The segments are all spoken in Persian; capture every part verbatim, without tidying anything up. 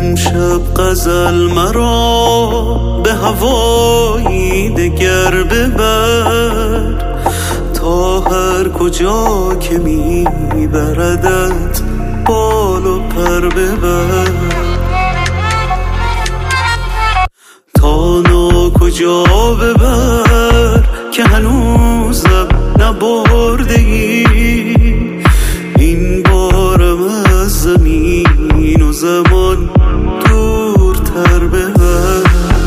امشب غزل مرا به هوایی دگر ببر، تا هر کجا که میبردت بال و پر ببر. تا نا کجا ببر که هنوزم نبرده ای، این بارم از زمین و زمان دورتر ببر.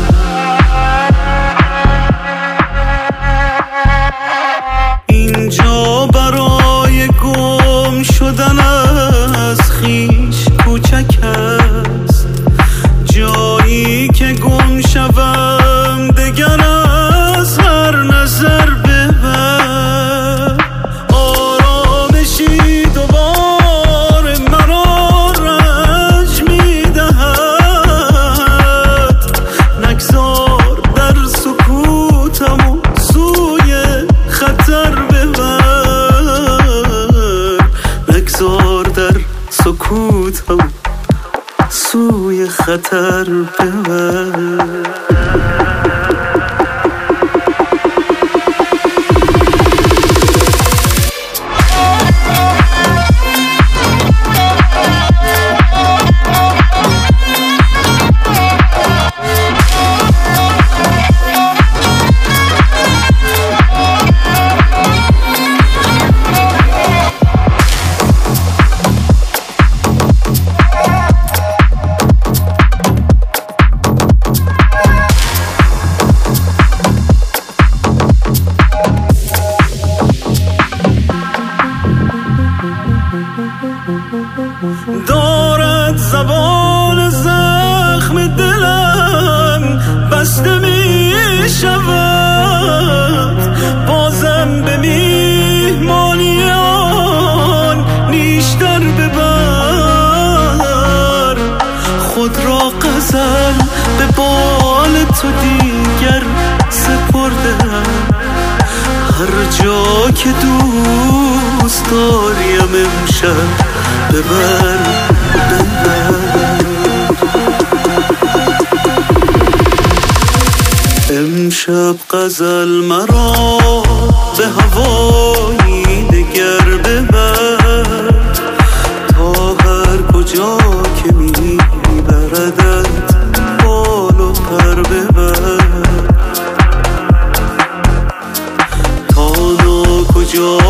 اینجا برای گم شدن از خویش کوچک است، جایی که گم شوم دگر از هر نظر ببر. آرامشی دوباره مرا رنج میدهد، نگذار در سکوتم و سوی خطر ببر، نگذار در سکوتم سوی خطر ببر. دارد زبان زخم دلم بسته می شود، بازم به میهمانی آن نیشتر ببر. خود را غزل به بال تو دیگر سپردم، هر جا که دوست داریم امشب ببر ببر. امشب غزل مرا به هوایی دگر ببر، تا هر کجا که میبردت بال و پر ببر. تا نا کجا